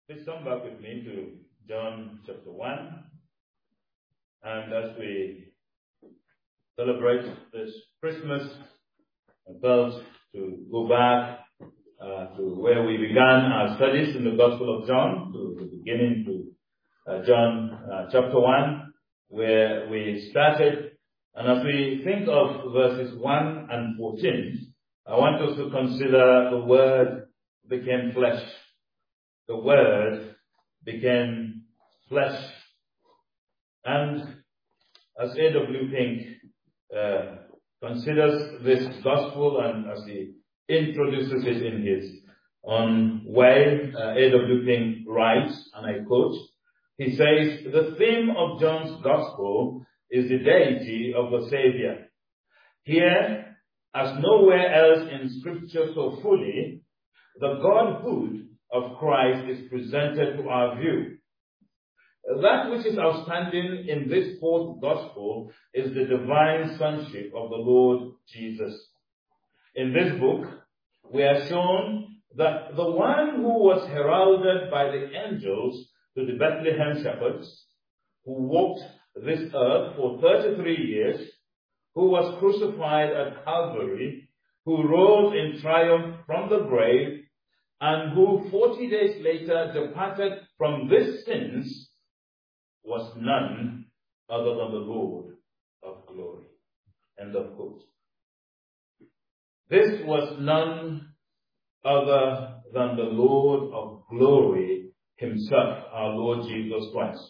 Please come back with me to John chapter 1. And as we celebrate this Christmas, I felt to go back to where we began our studies in the Gospel of John, to the beginning to John chapter 1, where we started. And as we think of verses 1 and 14, I want us to consider the Word became flesh. The Word became flesh. And as A.W. Pink considers this gospel, and as he introduces it in his own way, A.W. Pink writes, and I quote, he says, "The theme of John's gospel is the deity of the Savior. Here, as nowhere else in Scripture so fully, the Godhood of Christ is presented to our view. That which is outstanding in this fourth gospel is the divine sonship of the Lord Jesus. In this book, we are shown that the one who was heralded by the angels to the Bethlehem shepherds, who walked this earth for 33 years, who was crucified at Calvary, who rose in triumph from the grave, and who 40 days later departed from these sins, was none other than the Lord of glory." End of quote. This was none other than the Lord of glory himself, our Lord Jesus Christ.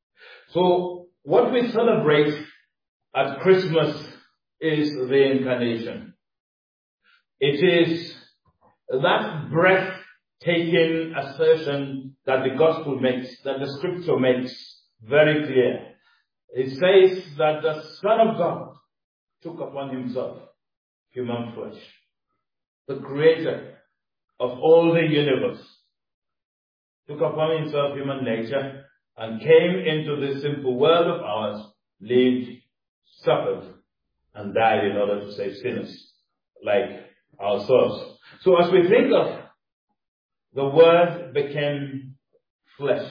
So what we celebrate at Christmas is the incarnation. It is that breathtaking assertion that the gospel makes, that the scripture makes very clear. It says that the Son of God took upon himself human flesh. The creator of all the universe took upon himself human nature and came into this simple world of ours, lived, suffered, and died in order to save sinners like ourselves. So as we think of the Word became flesh,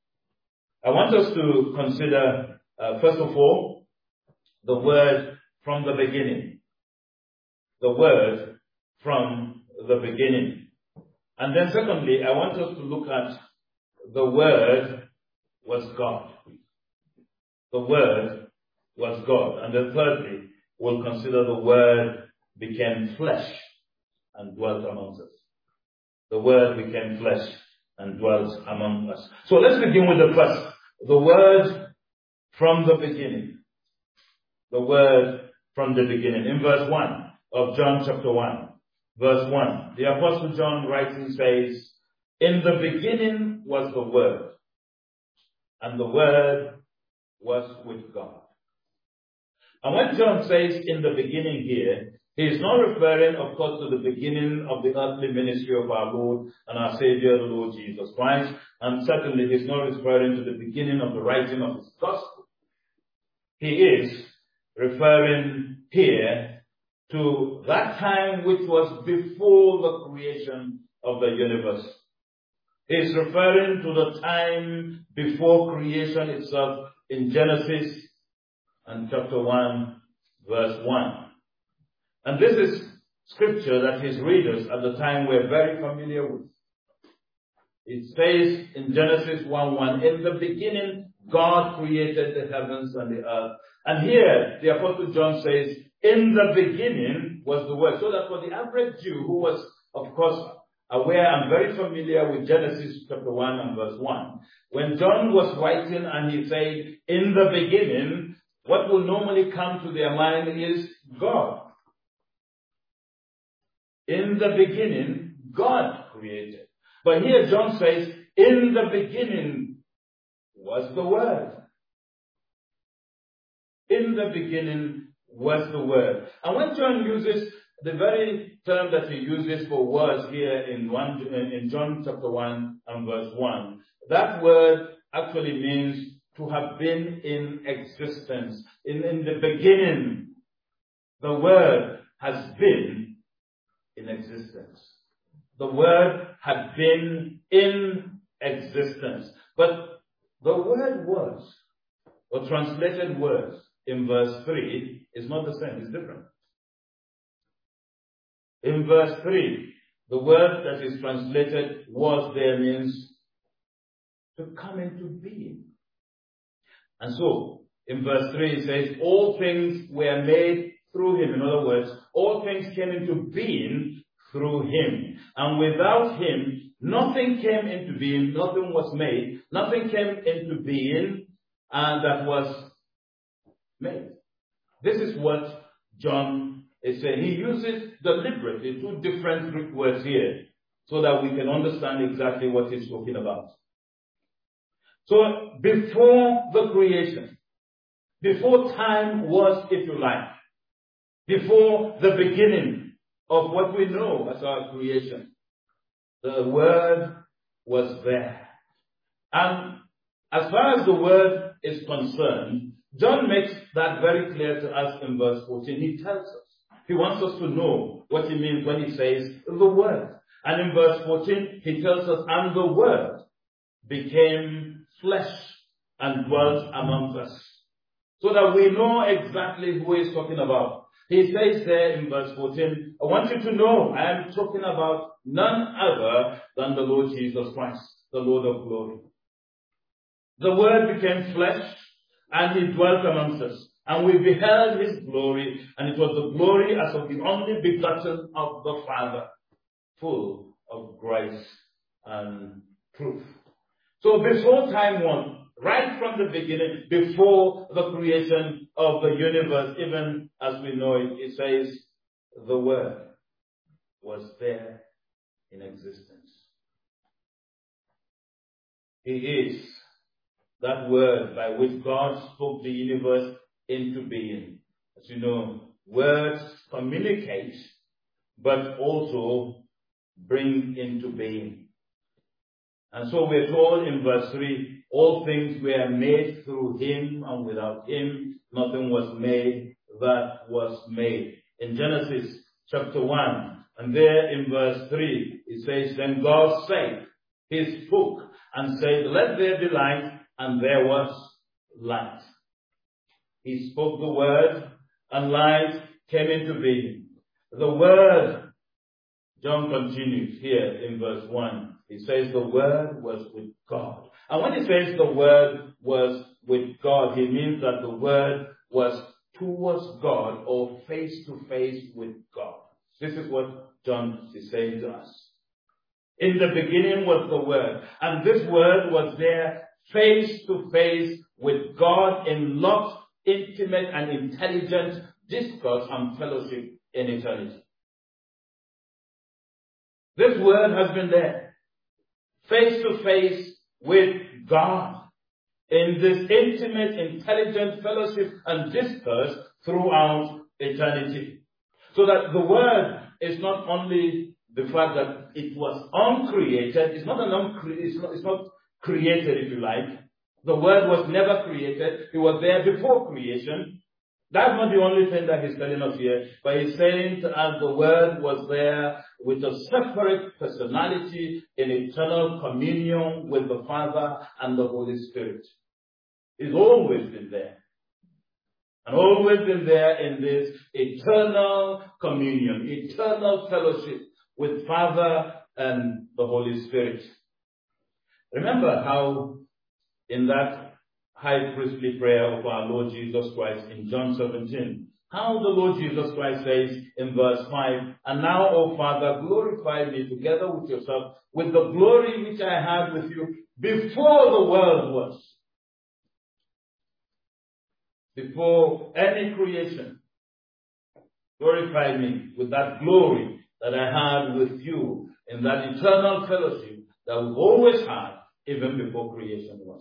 I want us to consider, first of all, the Word from the beginning. The Word from the beginning. And then secondly, I want us to look at the Word was God. The Word was God. And then thirdly, we'll consider the Word became flesh and dwelt amongst us. The Word became flesh and dwelt among us. So let's begin with the first. The Word from the beginning. The Word from the beginning. In verse 1 of John chapter 1. Verse 1. The Apostle John writing says, "In the beginning was the Word, and the Word was with God." And when John says in the beginning here, he is not referring, of course, to the beginning of the earthly ministry of our Lord and our Savior, the Lord Jesus Christ. And certainly he is not referring to the beginning of the writing of his gospel. He is referring here to that time which was before the creation of the universe. He is referring to the time before creation itself in Genesis and chapter 1, verse 1. And this is scripture that his readers at the time were very familiar with. It says in Genesis 1:1, "In the beginning, God created the heavens and the earth." And here, the Apostle John says, "In the beginning was the Word." So that for the average Jew who was, of course, aware and very familiar with Genesis chapter 1 and verse 1, when John was writing and he said, "In the beginning," what will normally come to their mind is God. In the beginning, God created. But here John says, "In the beginning was the Word." In the beginning was the Word. And when John uses the very term that he uses for words here in John chapter 1 and verse 1, that word actually means to have been in existence. In the beginning, the Word has been in existence. The Word had been in existence. But the word was, or translated words in verse 3 is not the same, it's different. In verse 3, the word that is translated was there means to come into being. And so, in verse 3 it says, all things were made through him. In other words, all things came into being through him. And without him, nothing came into being, nothing was made, nothing came into being, and that was made. This is what John is saying. He uses deliberately two different Greek words here so that we can understand exactly what he's talking about. So before the creation, before time was, if you like, before the beginning of what we know as our creation, the Word was there. And as far as the Word is concerned, John makes that very clear to us in verse 14. He tells us. He wants us to know what he means when he says the Word. And in verse 14, he tells us, and the Word became flesh and dwelt among us. So that we know exactly who he's talking about. He says there in verse 14, I want you to know I am talking about none other than the Lord Jesus Christ, the Lord of glory. The Word became flesh and he dwelt amongst us. And we beheld his glory, and it was the glory as of the only begotten of the Father, full of grace and truth. So before time was, right from the beginning, before the creation of the universe, even as we know it, it says the Word was there in existence. He is that Word by which God spoke the universe into being. As you know, words communicate, but also bring into being. And so we're told in verse 3, all things were made through him, and without him nothing was made that was made. In Genesis chapter 1, and there in verse 3, it says, then God said, he spoke and said, let there be light, and there was light. He spoke the word, and light came into being. The Word, John continues here in verse 1. He says the Word was with God. And when he says the Word was with God, he means that the Word was towards God or face to face with God. This is what John is saying to us. In the beginning was the Word, and this Word was there face to face with God in love's intimate and intelligent discourse and fellowship in eternity. This Word has been there, face to face with God, in this intimate, intelligent fellowship and discourse throughout eternity. So that the Word is not only the fact that it was uncreated, it's not created, if you like. The Word was never created. It was there before creation. That's not the only thing that he's telling us here, but he's saying to us the Word was there with a separate personality in eternal communion with the Father and the Holy Spirit. It's always been there. And always been there in this eternal communion, eternal fellowship with Father and the Holy Spirit. Remember how in that high priestly prayer of our Lord Jesus Christ in John 17, how the Lord Jesus Christ says in verse 5, and now, O Father, glorify me together with yourself with the glory which I had with you before the world was. Before any creation, glorify me with that glory that I had with you in that eternal fellowship that we've always had even before creation was.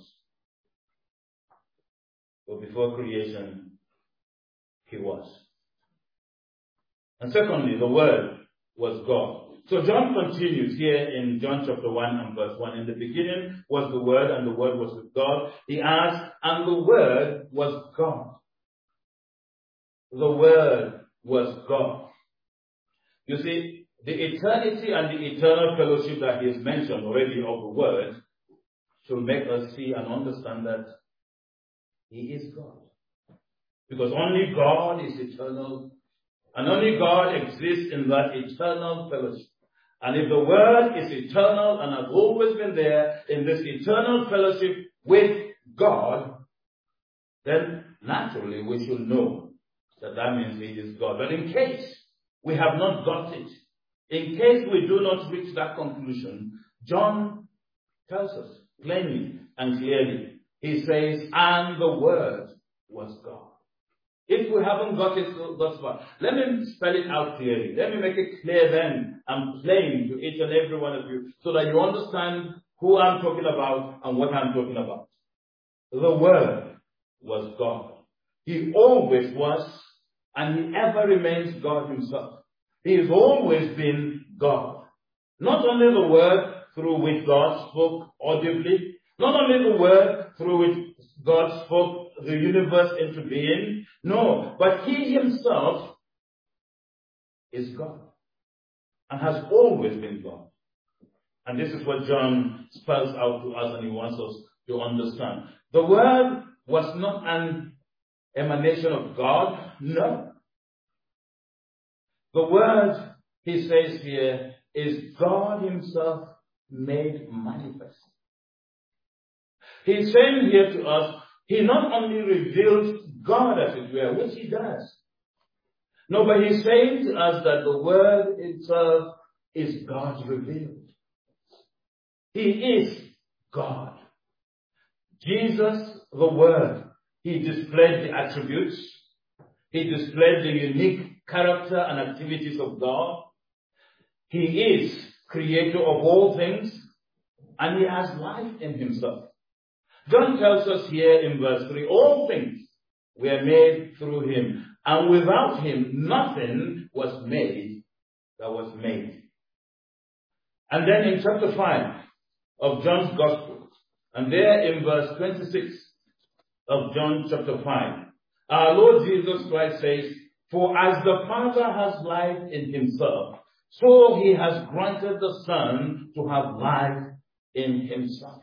But before creation, he was. And secondly, the Word was God. So John continues here in John chapter 1 and verse 1. In the beginning was the Word, and the Word was with God. He adds, and the Word was God. The Word was God. You see, the eternity and the eternal fellowship that he has mentioned already of the Word should make us see and understand that He is God. Because only God is eternal, and only God exists in that eternal fellowship. And if the Word is eternal and has always been there in this eternal fellowship with God, then naturally we should know that that means He is God. But in case we have not got it, in case we do not reach that conclusion, John tells us plainly and clearly. He says, and the Word was God. If we haven't got it thus far, let me spell it out clearly. Let me make it clear then and plain to each and every one of you so that you understand who I'm talking about and what I'm talking about. The Word was God. He always was, and He ever remains God Himself. He has always been God. Not only the Word through which God spoke audibly, not only the Word through which God spoke the universe into being, no, but He Himself is God and has always been God. And this is what John spells out to us and he wants us to understand. The Word was not an emanation of God, no. The Word, he says here, is God Himself made manifest. He's saying here to us, He not only reveals God as it were, which He does. No, but He's saying to us that the Word itself is God revealed. He is God. Jesus, the Word, He displayed the attributes. He displayed the unique character and activities of God. He is creator of all things, and He has life in Himself. John tells us here in verse 3, all things were made through Him, and without Him nothing was made that was made. And then in chapter 5 of John's Gospel, and there in verse 26 of John chapter 5, our Lord Jesus Christ says, for as the Father has life in Himself, so He has granted the Son to have life in Himself.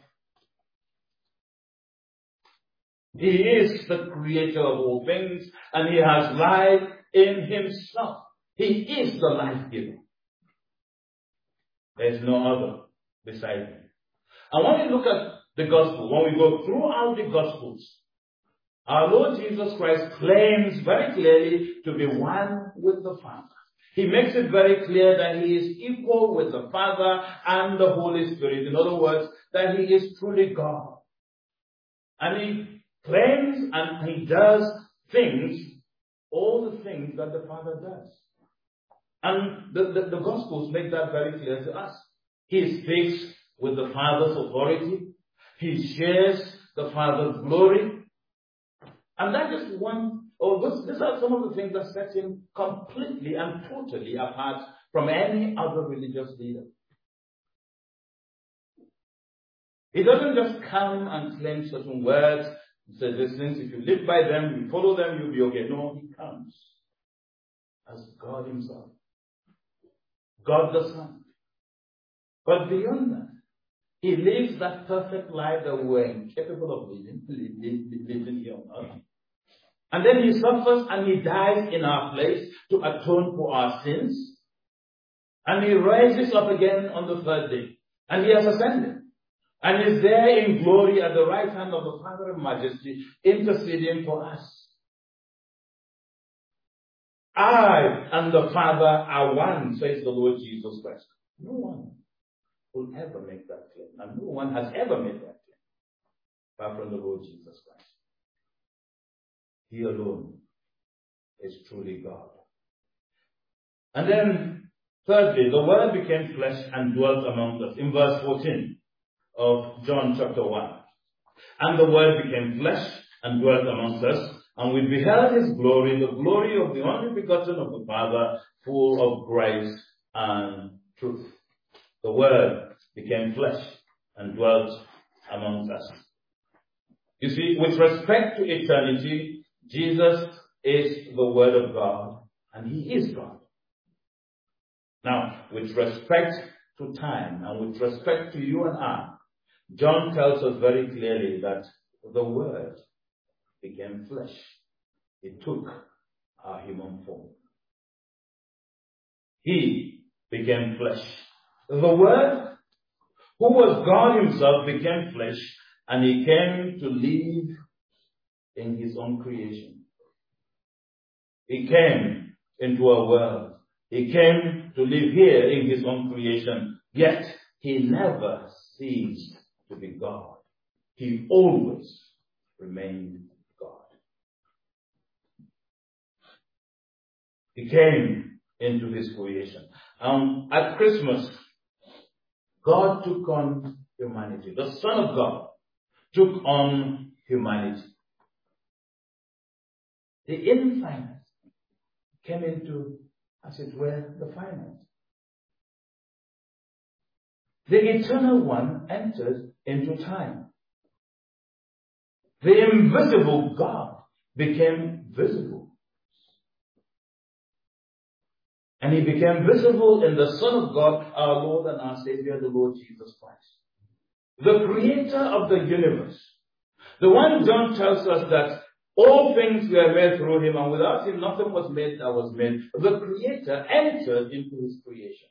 He is the creator of all things, and He has life in Himself. He is the life giver. There is no other beside Him. And when we look at the Gospel, when we go throughout the Gospels, our Lord Jesus Christ claims very clearly to be one with the Father. He makes it very clear that He is equal with the Father and the Holy Spirit. In other words, that He is truly God. And He claims and He does things, all the things that the Father does. And the Gospels make that very clear to us. He speaks with the Father's authority. He shares the Father's glory. And that is these are some of the things that set Him completely and totally apart from any other religious leader. He doesn't just come and claim certain words. He says, listen, if you live by them, you follow them, you'll be okay. No, He comes as God Himself. God the Son. But beyond that, He lives that perfect life that we were incapable of living here on earth. And then He suffers and He dies in our place to atone for our sins. And He rises up again on the third day. And He has ascended. And is there in glory at the right hand of the Father in majesty, interceding for us. I and the Father are one, says the Lord Jesus Christ. No one will ever make that claim. And no one has ever made that claim, apart from the Lord Jesus Christ. He alone is truly God. And then, thirdly, the Word became flesh and dwelt among us. In verse 14 of John chapter 1. And the Word became flesh and dwelt amongst us, and we beheld His glory, the glory of the only begotten of the Father, full of grace and truth. The Word became flesh and dwelt amongst us. You see, with respect to eternity, Jesus is the Word of God, and He is God. Now, with respect to time, and with respect to you and I, John tells us very clearly that the Word became flesh. It took our human form. He became flesh. The Word, who was God himself, became flesh, and he came to live in his own creation. He came into a world. He came to live here in his own creation. Yet he never ceased to be God. He always remained God. He came into his creation. At Christmas, God took on humanity. The Son of God took on humanity. The infinite came into, as it were, the finite. The eternal one entered into time. The invisible God became visible. And he became visible in the Son of God, our Lord and our Savior, the Lord Jesus Christ. The creator of the universe. The one John tells us that all things were made through him, and without him nothing was made that was made. The creator entered into his creation.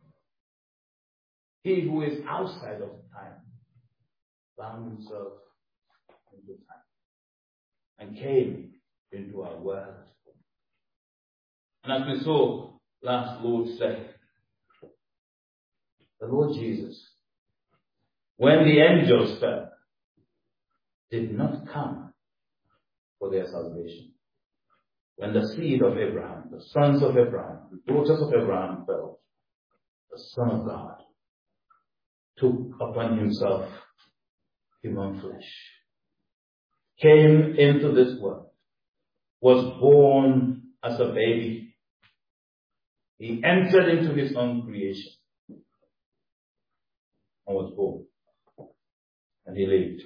He who is outside of time found himself into time and came into our world. And as we saw last Lord's Day, the Lord Jesus, when the angels fell, did not come for their salvation. When the seed of Abraham, the sons of Abraham, the daughters of Abraham fell, the Son of God took upon himself human flesh, came into this world, was born as a baby. He entered into his own creation and was born. And he lived.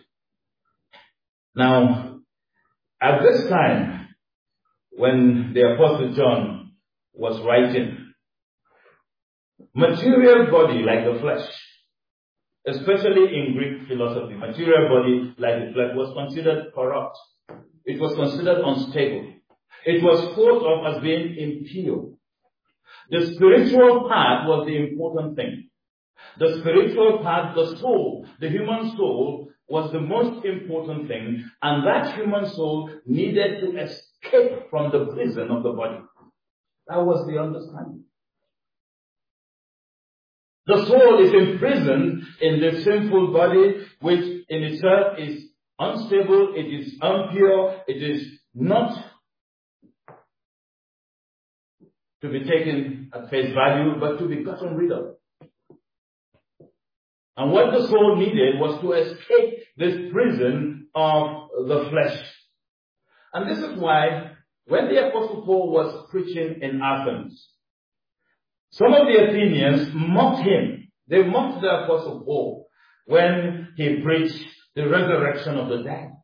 Now, at this time, when the Apostle John was writing, material body like the flesh, especially in Greek philosophy, material body like the flesh was considered corrupt. It was considered unstable. It was thought of as being impure. The spiritual part was the important thing. The spiritual part, the soul, the human soul, was the most important thing, and that human soul needed to escape from the prison of the body. That was the understanding. The soul is imprisoned in the sinful body, which in itself is unstable, it is impure, it is not to be taken at face value, but to be gotten rid of. And what the soul needed was to escape this prison of the flesh. And this is why when the Apostle Paul was preaching in Athens, some of the Athenians mocked him. They mocked the Apostle Paul when he preached the resurrection of the dead.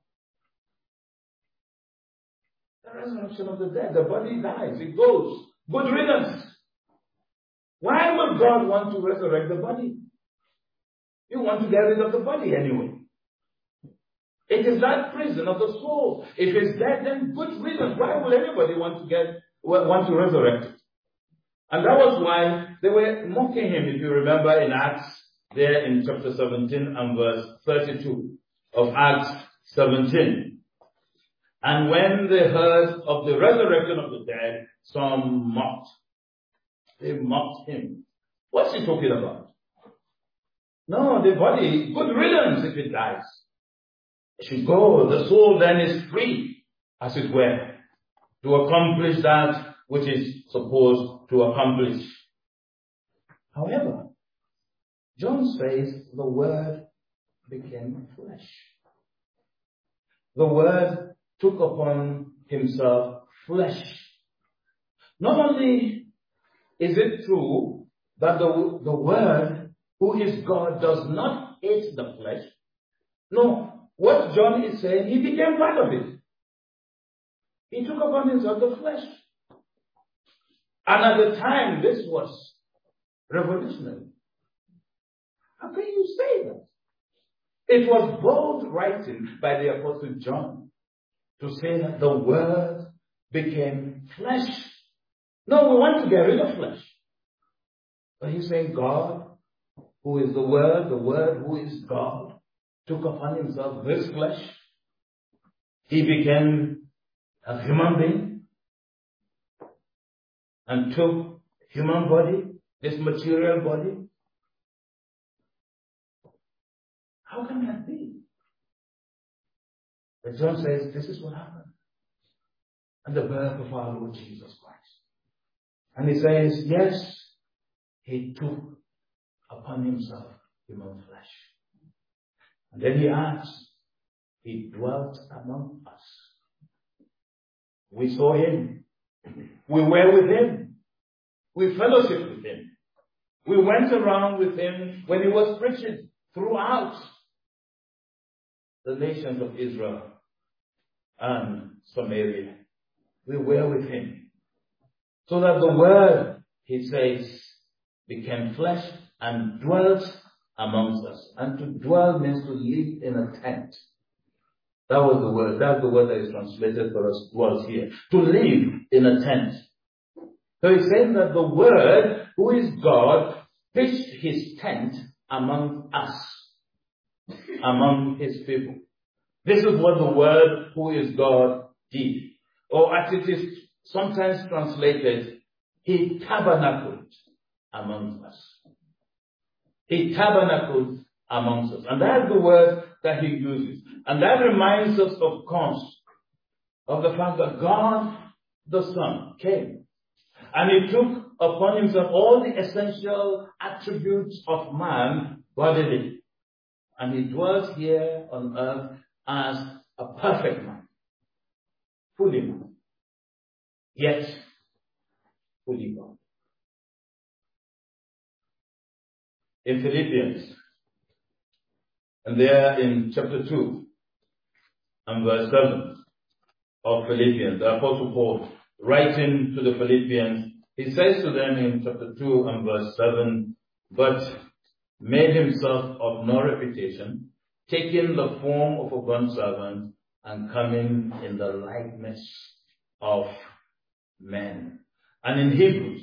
The resurrection of the dead, the body dies, it goes. Good riddance. Why would God want to resurrect the body? You want to get rid of the body anyway. It is that prison of the soul. If it's dead, then good riddance. Why would anybody want to resurrect it? And that was why they were mocking him, if you remember in Acts, there in chapter 17 and verse 32 of Acts 17. And when they heard of the resurrection of the dead, some mocked. They mocked him. What's he talking about? No, the body, good riddance if it dies. It should go. The soul then is free, as it were, to accomplish that which is supposed to accomplish. However, John says the Word became flesh. The Word took upon himself flesh. Not only is it true that the Word, who is God, does not hate the flesh. No, what John is saying, he became part of it. He took upon himself the flesh. And at the time, this was revolutionary. How can you say that? It was bold writing by the Apostle John to say that the Word became flesh. No, we want to get rid of flesh. But he's saying God, who is the Word who is God, took upon himself this flesh. He became a human being and took human body, this material body. How can that be? But John says this is what happened. And the birth of our Lord Jesus Christ. And he says, yes, he took upon himself human flesh. And then he adds, he dwelt among us. We saw him. We were with him. We fellowshiped with him. We went around with him when he was preaching throughout the nations of Israel and Samaria. We were with him. So that the Word, he says, became flesh and dwelt amongst us. And to dwell means to live in a tent. That was the word. That's the word that is translated for us, dwells here. To live in a tent. So he's saying that the Word, who is God, pitched his tent among us, among his people. This is what the Word, who is God, did. Or as it is sometimes translated, he tabernacled amongst us. He tabernacled amongst us. And that's the word that he uses. And that reminds us, of course, of the fact that God, the Son, came. And he took upon himself all the essential attributes of man bodily. And he dwelt here on earth as a perfect man. Fully man. Yet, fully God. In Philippians, and there in chapter 2 and verse 7 of Philippians, the Apostle Paul, writing to the Philippians, he says to them in chapter 2 and verse 7, but made himself of no reputation, taking the form of a bondservant and coming in the likeness of men. And in Hebrews,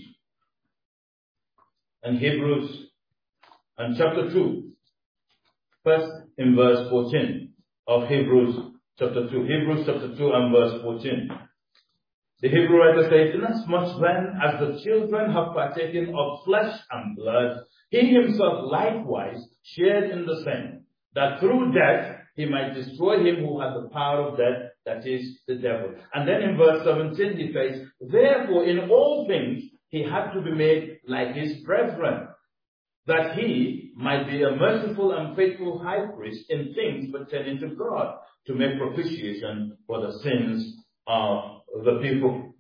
and chapter 2, first in verse 14 of Hebrews chapter 2. Hebrews chapter 2 and verse 14. The Hebrew writer says, inasmuch then as the children have partaken of flesh and blood, he himself likewise shared in the same, that through death he might destroy him who had the power of death, that is, the devil. And then in verse 17 he says, therefore in all things he had to be made like his brethren, that he might be a merciful and faithful high priest in things pertaining to God, to make propitiation for the sins of the people.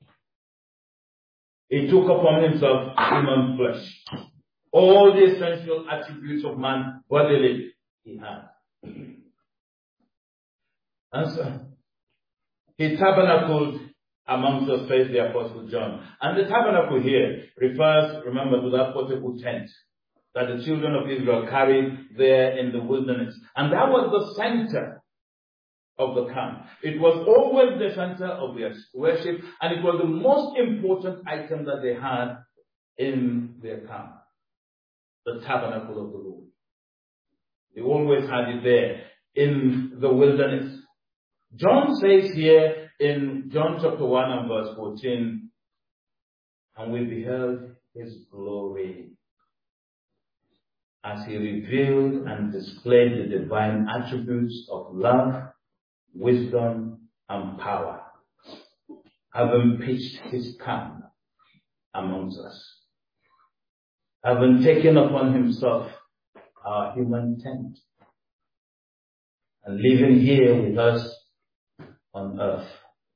He took upon himself human flesh. All the essential attributes of man bodily he had. And so, he tabernacled amongst us, says the Apostle John. And the tabernacle here refers, remember, to that portable tent that the children of Israel carried there in the wilderness. And that was the center of the camp. It was always the center of their worship, and it was the most important item that they had in their camp. The tabernacle of the Lord. They always had it there in the wilderness. John says here in John chapter 1 and verse 14, and we beheld his glory, as he revealed and displayed the divine attributes of love, wisdom, and power, having pitched his camp amongst us, having taken upon himself our human tent, and living here with us on earth.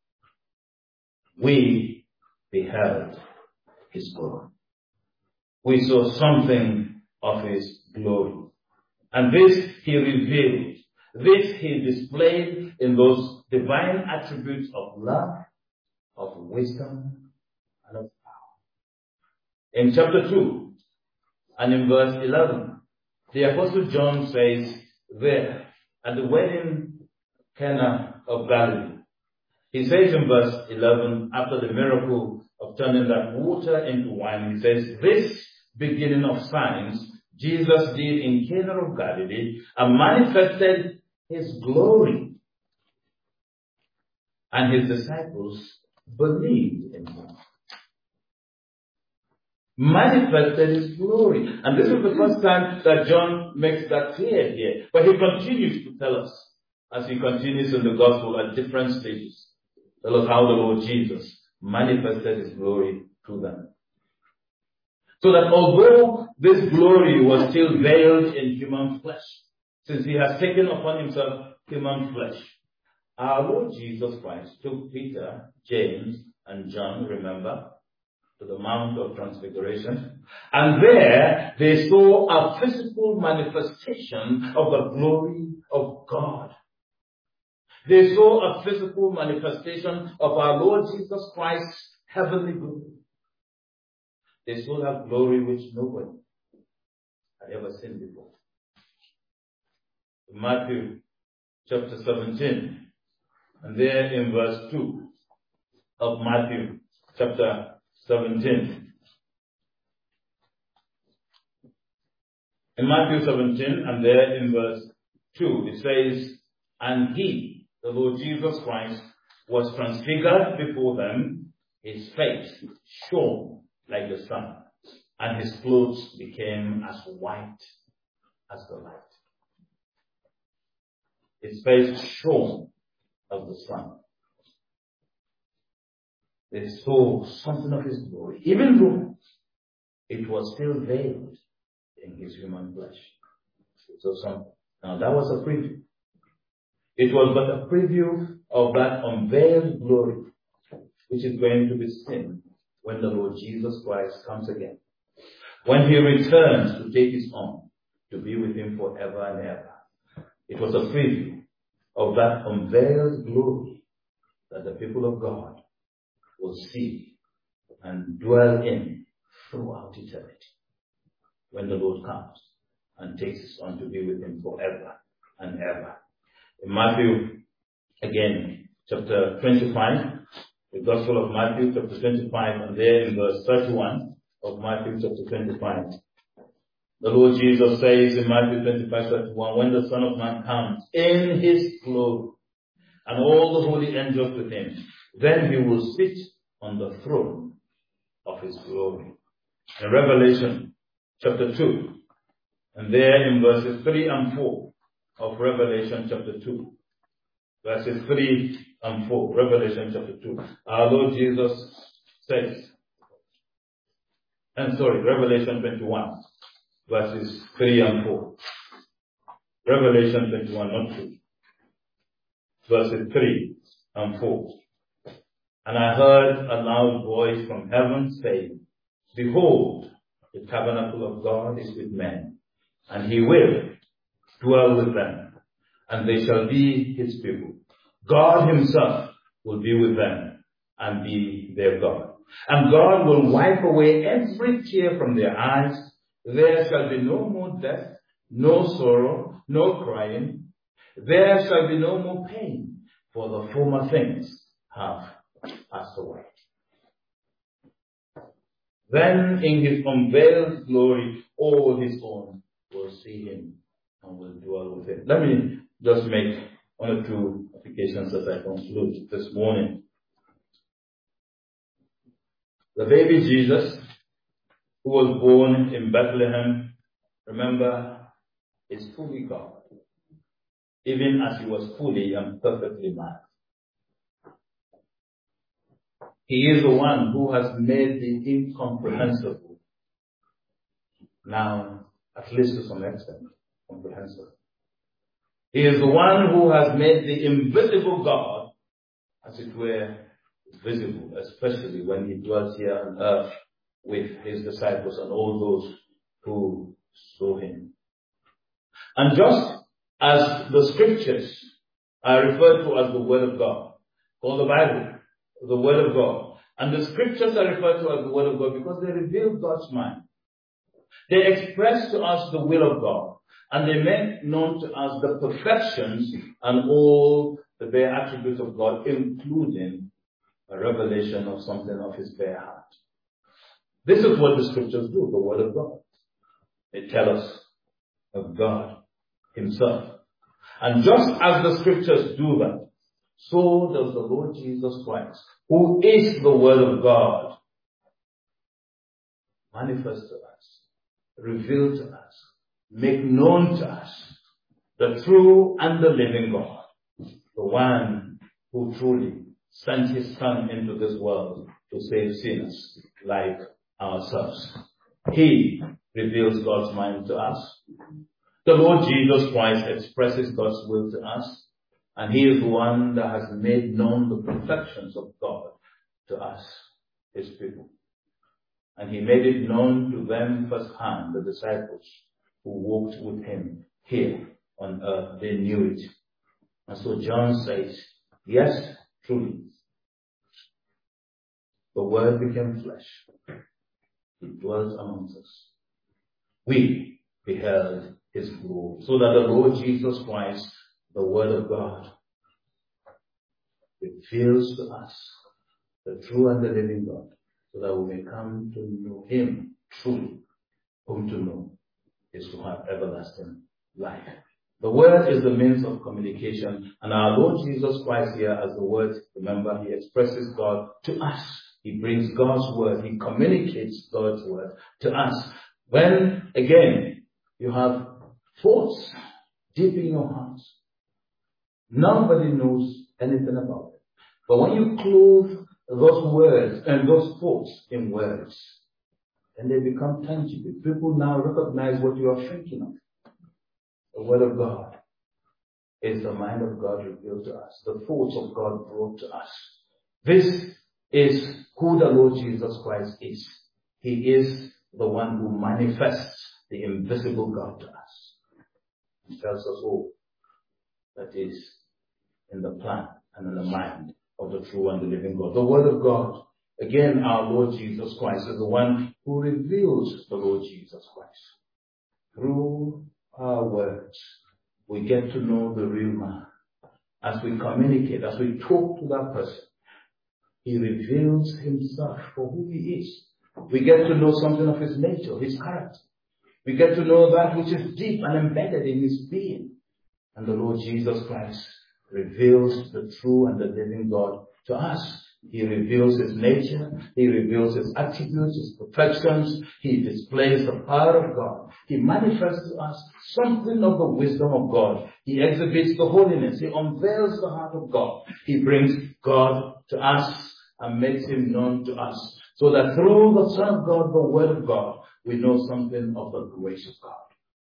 We beheld his glory. We saw something of his glory. And this he revealed. This he displayed in those divine attributes of love, of wisdom, and of power. In chapter 2 and in verse 11, the Apostle John says there at the wedding Cana of Galilee. He says in verse 11, after the miracle of turning that water into wine, he says, this beginning of signs Jesus did in Cana of Galilee and manifested his glory. And his disciples believed in him. Manifested his glory. And this is the first time that John makes that clear here. But he continues to tell us, as he continues in the gospel at different stages, tell us how the Lord Jesus manifested his glory to them. So that although this glory was still veiled in human flesh, since he has taken upon himself human flesh, our Lord Jesus Christ took Peter, James, and John, remember, to the Mount of Transfiguration. And there they saw a physical manifestation of the glory of God. They saw a physical manifestation of our Lord Jesus Christ's heavenly glory. They saw that glory which nobody had ever seen before. Matthew chapter 17, and there in verse 2 of Matthew chapter 17. In Matthew 17, and there in verse 2, it says, and he, the Lord Jesus Christ, was transfigured before them. His face shone like the sun, and his clothes became as white as the light. His face shone as the sun. They saw something of his glory, even though it was still veiled in his human flesh. So something. Now that was a preview. It was but a preview of that unveiled glory, which is going to be seen when the Lord Jesus Christ comes again. When he returns to take his own, to be with him forever and ever. It was a preview of that unveiled glory that the people of God will see and dwell in throughout eternity when the Lord comes and takes us on to be with him forever and ever. In Matthew, again, chapter 25, the Gospel of Matthew, chapter 25, and there in verse 31 of Matthew, chapter 25, the Lord Jesus says in Matthew 25, 31, when the Son of Man comes in his glory and all the holy angels with him, then he will sit on the throne of his glory. In Revelation chapter 2, and there in verses 3 and 4 of Revelation chapter 2, verses 3 and 4, Revelation chapter 2, our Lord Jesus says, Revelation 21, verses 3 and 4. Revelation 21, not 2. Verses 3 and 4. And I heard a loud voice from heaven saying, behold, the tabernacle of God is with men, and he will dwell with them, and they shall be his people. God himself will be with them and be their God. And God will wipe away every tear from their eyes. There shall be no more death, no sorrow, no crying. There shall be no more pain, for the former things have passed away. Then in his unveiled glory, all his own will see him and will dwell with him. Let me just make one or two applications as I conclude this morning. The baby Jesus, who was born in Bethlehem, remember, is fully God, even as he was fully and perfectly man. He is the one who has made the incomprehensible, now, at least to some extent, comprehensible. He is the one who has made the invisible God, as it were, visible, especially when he dwells here on earth with his disciples and all those who saw him. And just as the scriptures are referred to as the Word of God, called the Bible, the Word of God, and the scriptures are referred to as the Word of God because they reveal God's mind. They express to us the will of God. And they make known to us the perfections and all the bare attributes of God, including a revelation of something of his bare heart. This is what the scriptures do, the word of God. They tell us of God himself. And just as the scriptures do that, so does the Lord Jesus Christ, who is the word of God, manifest to us, reveal to us, make known to us the true and the living God, the one who truly sent his Son into this world to save sinners like ourselves. He reveals God's mind to us. The Lord Jesus Christ expresses God's will to us, and he is the one that has made known the perfections of God to us, his people. And he made it known to them firsthand, the disciples who walked with him here on earth. They knew it. And so John says, yes, truly, the Word became flesh. He dwelt amongst us. We beheld his glory. So that the Lord Jesus Christ, the Word of God, reveals to us the true and the living God, so that we may come to know him truly. Whom to know is to have everlasting life. The Word is the means of communication, and our Lord Jesus Christ here as the Word, remember, he expresses God to us. He brings God's Word. He communicates God's Word to us. When, again, you have thoughts deep in your hearts, nobody knows anything about it. But when you clothe those words and those thoughts in words, and they become tangible, people now recognize what you are thinking of. The Word of God is the mind of God revealed to us, the thoughts of God brought to us. This is who the Lord Jesus Christ is. He is the one who manifests the invisible God to us. He tells us all that is in the plan and in the mind of the true and the living God. The Word of God, again, our Lord Jesus Christ is the one who reveals the Lord Jesus Christ. Through our words, we get to know the real man. As we communicate, as we talk to that person, he reveals himself for who he is. We get to know something of his nature, his character. We get to know that which is deep and embedded in his being. And the Lord Jesus Christ reveals the true and the living God to us. He reveals his nature. He reveals his attributes, his perfections. He displays the power of God. He manifests to us something of the wisdom of God. He exhibits the holiness. He unveils the heart of God. He brings God to us and makes him known to us, so that through the Son of God, the Word of God, we know something of the grace of God.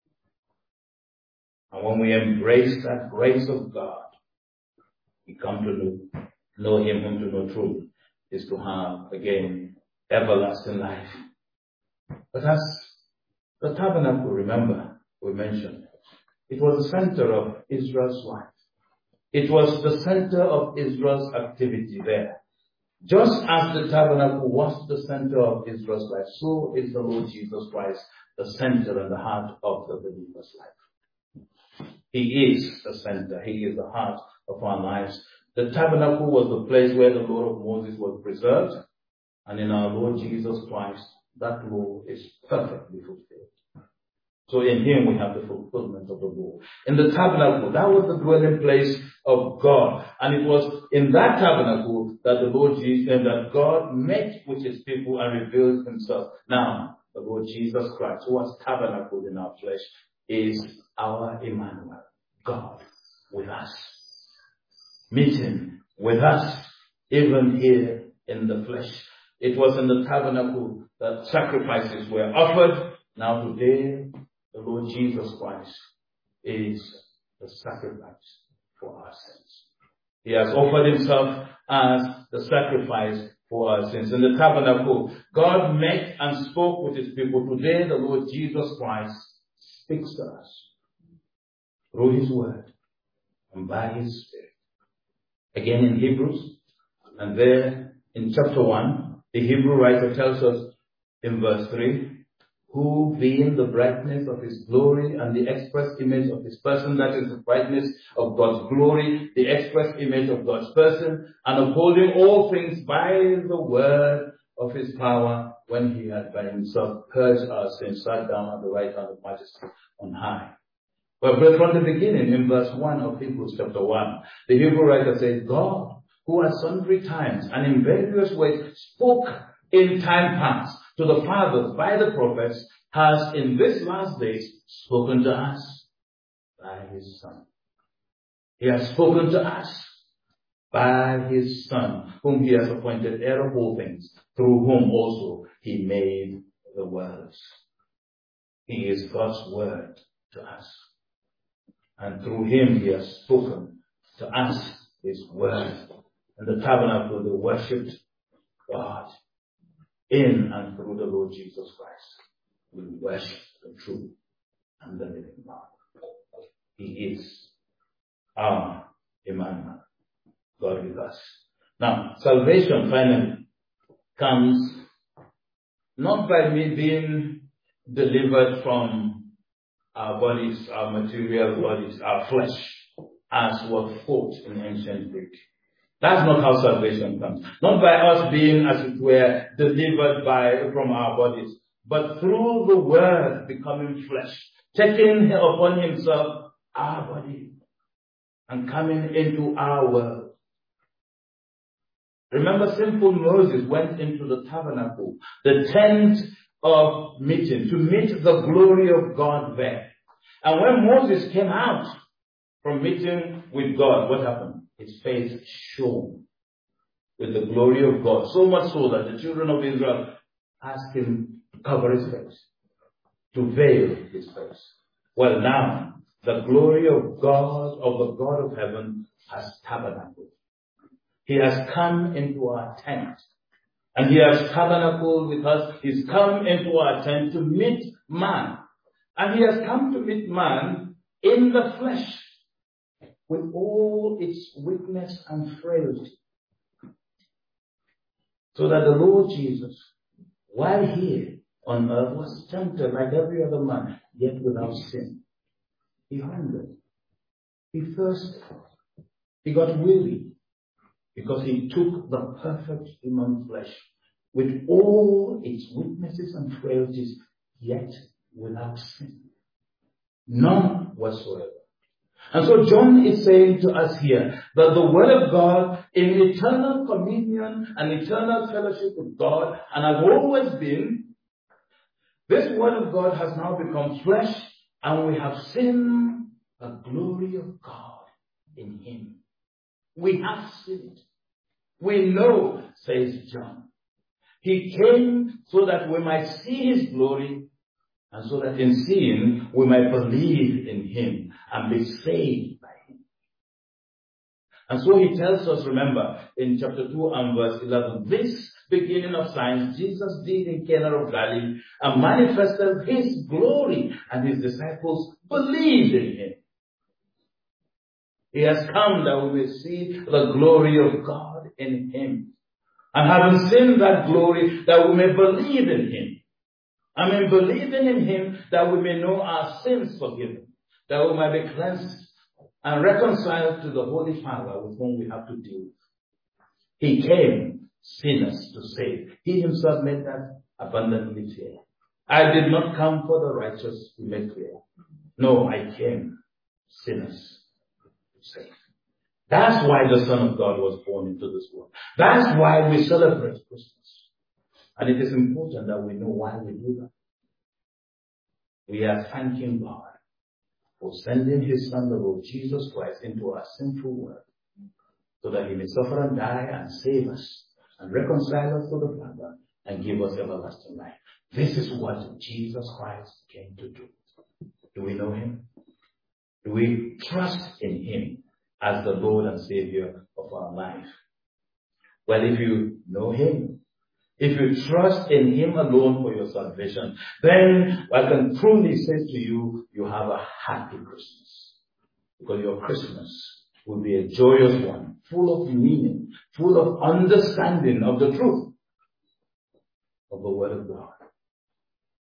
And when we embrace that grace of God, we come to know him, whom to know truly, is to have, again, everlasting life. But as the tabernacle, remember, we mentioned, it was the center of Israel's life. It was the center of Israel's activity there. Just as the tabernacle was the center of Israel's life, so is the Lord Jesus Christ the center and the heart of the believer's life. He is the center. He is the heart of our lives. The tabernacle was the place where the law of Moses was preserved, and in our Lord Jesus Christ, that law is perfectly fulfilled. So in him we have the fulfillment of the law. In the tabernacle, that was the dwelling place of God. And it was in that tabernacle that the Lord Jesus, and that God met with his people and revealed himself. Now, the Lord Jesus Christ, who has tabernacled in our flesh, is our Emmanuel, God with us, meeting with us, even here in the flesh. It was in the tabernacle that sacrifices were offered. Now today, the Lord Jesus Christ is the sacrifice for our sins. He has offered himself as the sacrifice for our sins. In the tabernacle, God met and spoke with his people. Today, the Lord Jesus Christ speaks to us through his word and by his Spirit. Again in Hebrews, and there in chapter 1, the Hebrew writer tells us in verse 3, who being the brightness of his glory and the express image of his person, that is the brightness of God's glory, the express image of God's person, and upholding all things by the word of his power, when he had by himself purged our sins, sat down at the right hand of majesty on high. But from the beginning, in verse 1 of Hebrews chapter 1, the Hebrew writer says, God, who at sundry times and in various ways spoke in time past to the fathers by the prophets, has in this last days spoken to us by his Son. He has spoken to us by his Son, whom he has appointed heir of all things, through whom also he made the worlds. He is God's word to us. And through him he has spoken to us his word. In the tabernacle they worshipped God. In and through the Lord Jesus Christ, we worship the true and the living God. He is our Emmanuel, God with us. Now, salvation finally comes not by me being delivered from our bodies, our material bodies, our flesh, as was thought in ancient Greek. That's not how salvation comes. Not by us being, as it were, delivered from our bodies, but through the Word becoming flesh, taking upon himself our body and coming into our world. Remember, simple Moses went into the tabernacle, the tent of meeting, to meet the glory of God there. And when Moses came out from meeting with God, what happened? His face shone with the glory of God, so much so that the children of Israel asked him to cover his face, to veil his face. Well, now, the glory of God, of the God of heaven, has tabernacled. He has come into our tent. And he has tabernacled with us. He's come into our tent to meet man. And he has come to meet man in the flesh, with all its weakness and frailty. So that the Lord Jesus, while here on earth, was tempted like every other man, yet without sin. He hungered. He thirsted. He got weary, because he took the perfect human flesh with all its weaknesses and frailties, yet without sin. None whatsoever. And so John is saying to us here that the Word of God, in eternal communion and eternal fellowship with God, and has always been, this Word of God has now become flesh, and we have seen the glory of God in him. We have seen it. We know, says John. He came so that we might see his glory, and so that in seeing we might believe in him and be saved by him. And so he tells us, remember, in chapter 2 and verse 11, this beginning of signs Jesus did in Cana of Galilee and manifested his glory, and his disciples believed in him. He has come that we may see the glory of God in him. And having seen that glory, that we may believe in him. I mean, believing in him, that we may know our sins forgiven, that we might be cleansed and reconciled to the Holy Father with whom we have to deal with. He came sinners to save. He himself made that abundantly clear. I did not come for the righteous, he made clear. No, I came sinners to save. That's why the Son of God was born into this world. That's why we celebrate Christmas. And it is important that we know why we do that. We are thanking God for sending his Son, the Lord Jesus Christ, into our sinful world, so that he may suffer and die and save us and reconcile us to the Father and give us everlasting life. This is what Jesus Christ came to do. Do we know him? Do we trust in him as the Lord and Savior of our life? Well, if you know him, if you trust in him alone for your salvation, then I can truly say to you, you have a happy Christmas. Because your Christmas will be a joyous one, full of meaning, full of understanding of the truth of the Word of God.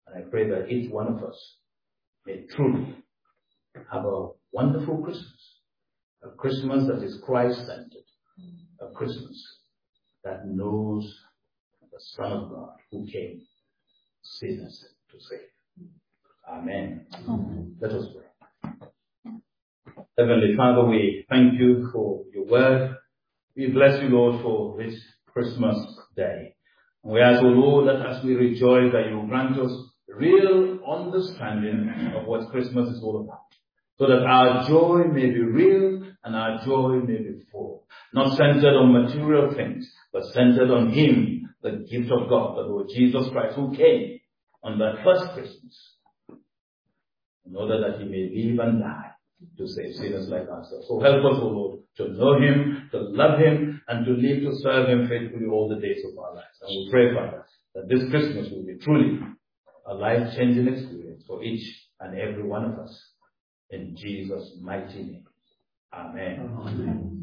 And I pray that each one of us may truly have a wonderful Christmas. A Christmas that is Christ-centered. A Christmas that knows the Son of God who came sinners to save. Amen. Let us pray. Heavenly Father, we thank you for your word. We bless you, Lord, for this Christmas day. And we ask, O Lord, that as we rejoice, that you will grant us real understanding of what Christmas is all about, so that our joy may be real and our joy may be full, not centered on material things, but centered on Him, the gift of God, the Lord Jesus Christ, who came on that first Christmas, in order that He may live and die to save sinners like ourselves. So help us, O Lord, to know Him, to love Him, and to live to serve Him faithfully all the days of our lives. And we pray, Father, that this Christmas will be truly a life-changing experience for each and every one of us. In Jesus' mighty name. Amen. Amen.